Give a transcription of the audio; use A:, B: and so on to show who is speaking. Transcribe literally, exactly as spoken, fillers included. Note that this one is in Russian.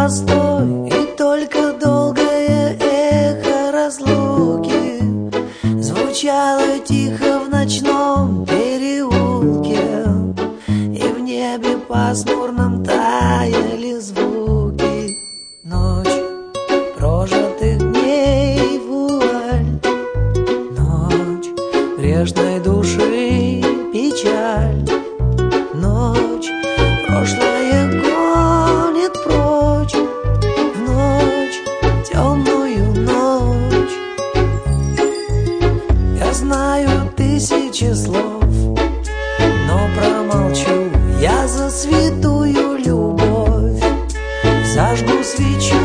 A: постой, и только долгое эхо разлуки звучало тихо в ночном переулке, и в небе пасмурном таяли звуки. Ночь прожитых дней вуаль, ночь грешной души печаль, ночь прошлое гонит прочь, в ночь, темную ночь. Я знаю тысячи слов, но промолчу я за святую любовь. Зажгу свечу